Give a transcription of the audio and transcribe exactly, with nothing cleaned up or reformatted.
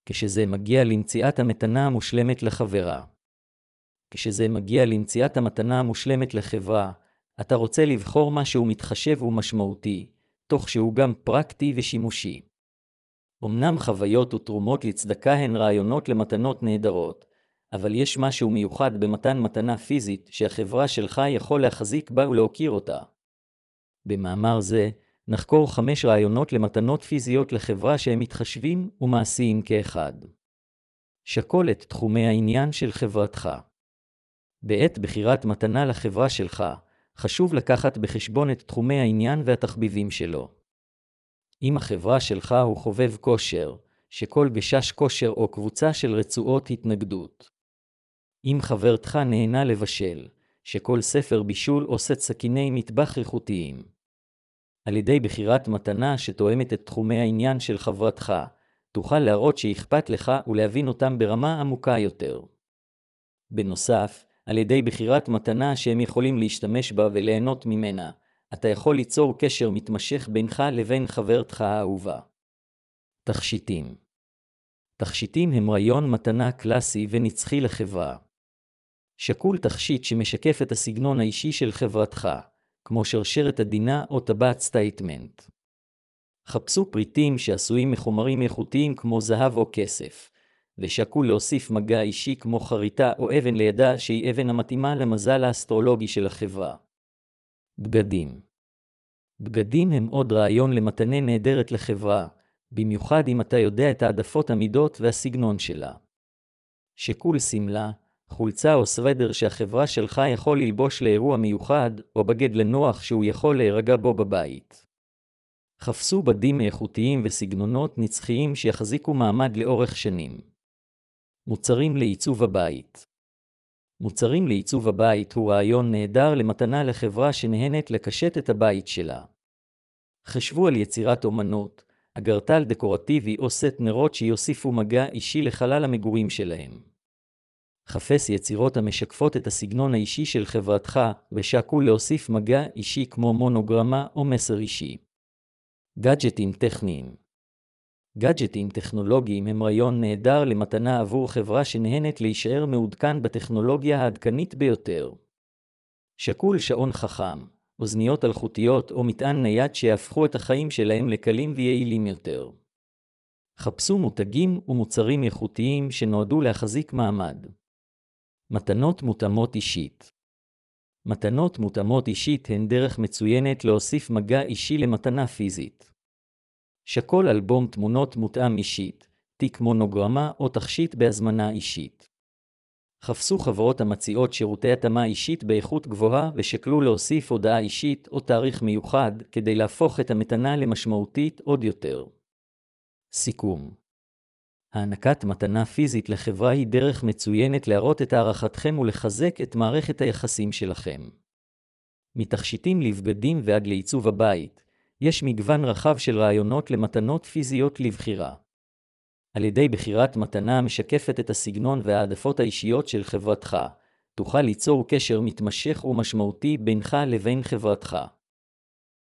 כשזה מגיע למציאת המתנה המושלמת לחברה. כשזה מגיע למציאת המתנה המושלמת לחברה, אתה רוצה לבחור משהו מתחשב ומשמעותי, תוך שהוא גם פרקטי ושימושי. אמנם חוויות ותרומות לצדקה הן רעיונות למתנות נהדרות, אבל יש משהו מיוחד במתן מתנה פיזית שהחברה שלך יכול להחזיק בה ולהוקיר אותה. במאמר זה, נחקור חמש רעיונות למתנות פיזיות לחברה שהם מתחשבים ומעשיים כאחד. שקול את תחומי העניין של חברתך. בעת בחירת מתנה לחברה שלך, חשוב לקחת בחשבון את תחומי העניין והתחביבים שלו. אם החברה שלך הוא חובב כושר, שכל גשש כושר או קבוצה של רצועות התנגדות. אם חברתך נהנה לבשל, שכל ספר בישול או סט סכיני מטבח איכותיים. על ידי בחירת מתנה שתואמת את תחומי העניין של חברתך, תוכל להראות שאכפת לך ולהבין אותם ברמה עמוקה יותר. בנוסף, על ידי בחירת מתנה שהם יכולים להשתמש בה וליהנות ממנה, אתה יכול ליצור קשר מתמשך בינך לבין חברתך האהובה. תכשיטים. תכשיטים הם רעיון מתנה קלאסי ונצחי לחברה. שקול תכשיט שמשקף את הסגנון האישי של חברתך, כמו שרשרת עדינה או טבעת סטייטמנט. חפשו פריטים שעשויים מחומרים איכותיים כמו זהב או כסף, ושקול להוסיף מגע אישי כמו חריטה או אבן לידה שהיא אבן המתאימה למזל האסטרולוגי של החברה. בגדים. בגדים הם עוד רעיון למתנה נהדרת לחברה, במיוחד אם אתה יודע את העדפות המידות והסגנון שלה. שקול סמלה, חולצה או סוודר שהחברה שלך יכול ללבוש לאירוע מיוחד, או בגד לנוח שהוא יכול להירגע בו בבית. חפשו בדים איכותיים וסגנונות נצחיים שיחזיקו מעמד לאורך שנים. מוצרים לעיצוב הבית. מוצרים לעיצוב הבית הוא רעיון נהדר למתנה לחברה שנהנית לקשט את הבית שלה. חשבו על יצירת אומנות, אגרטל דקורטיבי או סט נרות שיוסיפו מגע אישי לחלל המגורים שלהם. חפש יצירות המשקפות את הסגנון האישי של חברתך, ושקול להוסיף מגע אישי כמו מונוגרמה או מסר אישי. גאדג'טים טכניים. גאדג'טים טכנולוגיים הם רעיון נהדר למתנה עבור חברה שנהנית להישאר מעודכן בטכנולוגיה העדכנית ביותר. שקול שעון חכם, אוזניות אלחוטיות או מטען נייד שיהפכו את החיים שלהם לקלים ויעילים יותר. חפשו מותגים ומוצרים איכותיים שנועדו להחזיק מעמד. מתנות מותאמות אישית. מתנות מותאמות אישית הן דרך מצוינת להוסיף מגע אישי למתנה פיזית. שקול אלבום תמונות מותאם אישית, תיק מונוגרמה או תכשיט בהזמנה אישית. חפשו חברות המציעות שירותי התאמה אישית באיכות גבוהה ושקלו להוסיף הודעה אישית או תאריך מיוחד כדי להפוך את המתנה למשמעותית עוד יותר. סיכום. הענקת מתנה פיזית לחברה היא דרך מצוינת להראות את הערכתכם ולחזק את מערכת היחסים שלכם. מתכשיטים לבגדים ועד לעיצוב הבית, יש מגוון רחב של רעיונות למתנות פיזיות לבחירה. על ידי בחירת מתנה המשקפת את הסגנון והעדפות האישיות של חברתך, תוכל ליצור קשר מתמשך ומשמעותי בינך לבין חברתך.